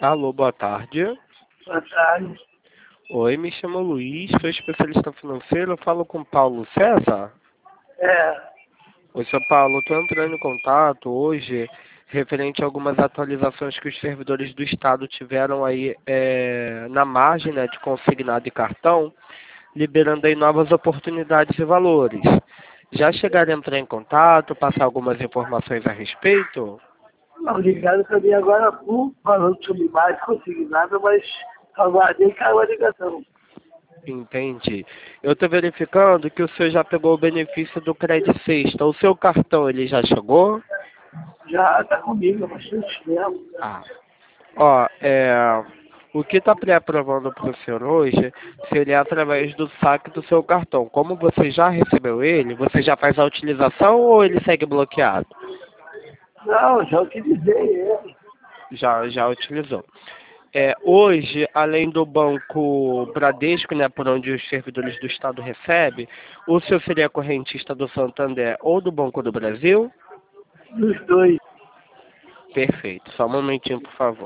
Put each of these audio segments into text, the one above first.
Alô, boa tarde. Boa tarde. Oi, me chamo Luiz, sou especialista financeiro, eu falo com Paulo César. Oi, seu Paulo, estou entrando em contato hoje referente a algumas atualizações que os servidores do Estado tiveram aí na margem, né, de consignado e cartão, liberando aí novas oportunidades e valores. Já chegaram a entrar em contato, passar algumas informações a respeito? Não, ligado também agora falando sobre mais consignado, mas aguardei e caiu a ligação. Entendi. Eu estou verificando que o senhor já pegou o benefício do Credit Sexta. O seu cartão, ele já chegou? Já está comigo há bastante tempo. Ó, o que está pré-aprovando para o senhor hoje seria através do saque do seu cartão. Como você já recebeu ele, você já faz a utilização ou ele segue bloqueado? Não, já utilizei ele. Já utilizou. Hoje, além do Banco Bradesco, né, por onde os servidores do Estado recebem, o senhor seria correntista do Santander ou do Banco do Brasil? Dos dois. Perfeito. Só um momentinho, por favor.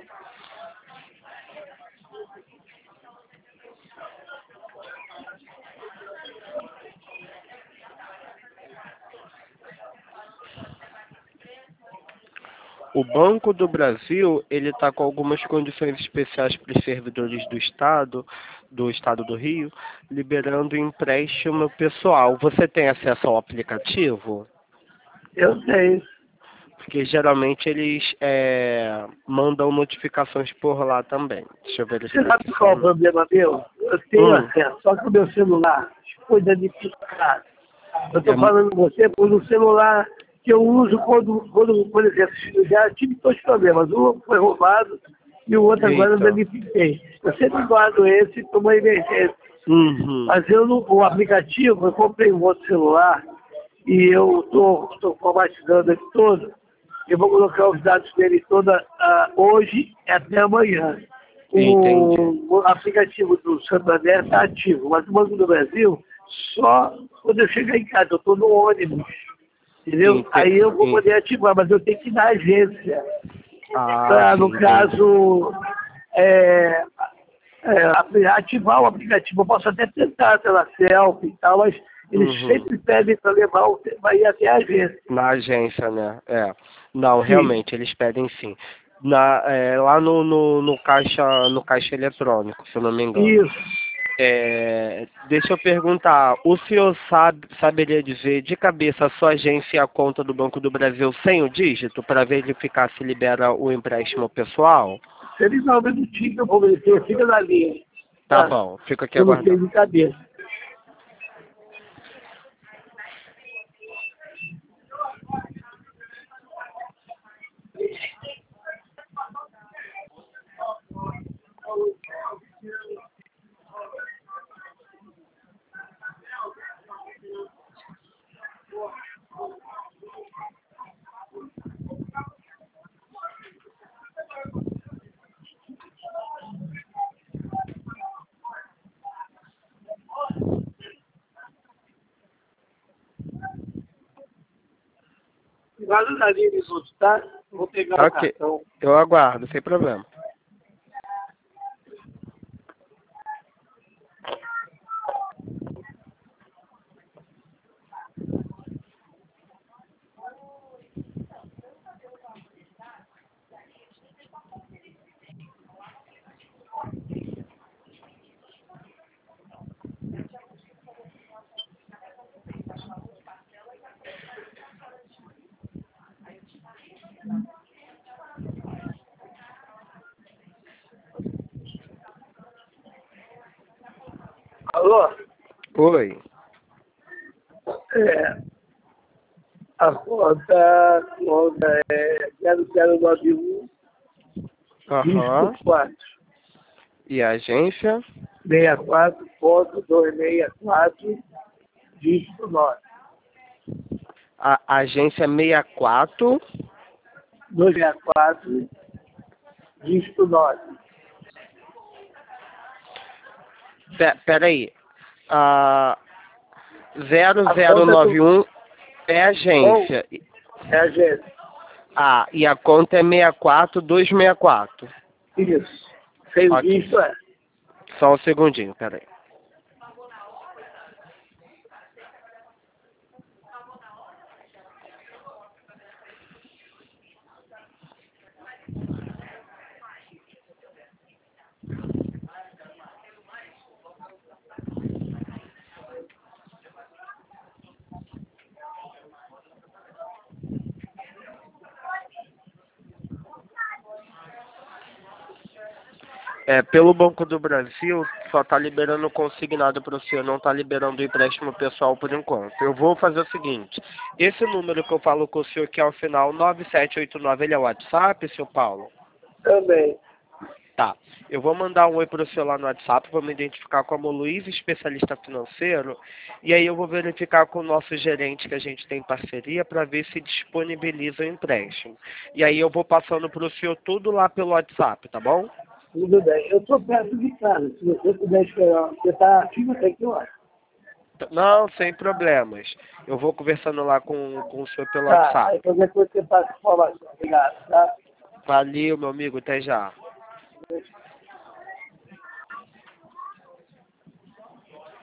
O Banco do Brasil, ele está com algumas condições especiais para os servidores do Estado do Rio, liberando empréstimo pessoal. Você tem acesso ao aplicativo? Eu tenho. Porque geralmente eles mandam notificações por lá também. Deixa eu verificar. Você sabe qual é o problema meu? Eu tenho acesso, só que o meu celular foi danificado. Eu estou falando com você por um celular que eu uso quando por exemplo, eu já tive dois problemas. Um foi roubado e o outro agora eu danifiquei. Eu sempre guardo esse para uma emergência. Mas o aplicativo, eu comprei um outro celular e eu estou formatizando ele todo. Eu vou colocar os dados dele toda hoje até amanhã. O aplicativo do Santander está ativo, mas o Banco do Brasil só quando eu chegar em casa. Eu estou no ônibus, entendeu? Aí eu vou poder ativar, mas eu tenho que ir na agência. No caso, ativar o aplicativo. Eu posso até tentar pela selfie e tal, mas eles sempre pedem para levar para ir até a agência. Na agência, né? Não, realmente, eles pedem sim. Lá no caixa eletrônico, se eu não me engano. Isso. Deixa eu perguntar, o senhor saberia dizer de cabeça a sua agência e a conta do Banco do Brasil sem o dígito para verificar se libera o empréstimo pessoal? Se ele dá um minutinho que eu vou verificar, fica na linha. Tá bom, fica aqui eu não aguardando. tenho de cabeça. Guarda na linha minutos, tá? Vou pegar o cartão. Eu aguardo, sem problema. Alô? Oi. A conta é 0091 dígito 4. E a agência? 64.264 dígito 9. A agência 64? 264 dígito 9. Peraí. 0091 é agência. É agência. E a conta é 64264. Isso. Sem Ok. visto, é. Só um segundinho, peraí. Pelo Banco do Brasil, só está liberando consignado para o senhor, não está liberando o empréstimo pessoal por enquanto. Eu vou fazer o seguinte, esse número que eu falo com o senhor, que é o final 9789, ele é o WhatsApp, seu Paulo? Também. Tá. Eu vou mandar um oi para o senhor lá no WhatsApp, vou me identificar como Luiz, especialista financeiro, e aí eu vou verificar com o nosso gerente que a gente tem parceria para ver se disponibiliza o empréstimo. E aí eu vou passando para o senhor tudo lá pelo WhatsApp, tá bom? Tudo bem. Eu estou perto de casa. Se você puder esperar, você está ativo até que hora? Não, sem problemas. Eu vou conversando lá com o senhor pelo Tá. WhatsApp. Aí qualquer coisa você passa informação. Obrigado, tá? Valeu, meu amigo. Até já.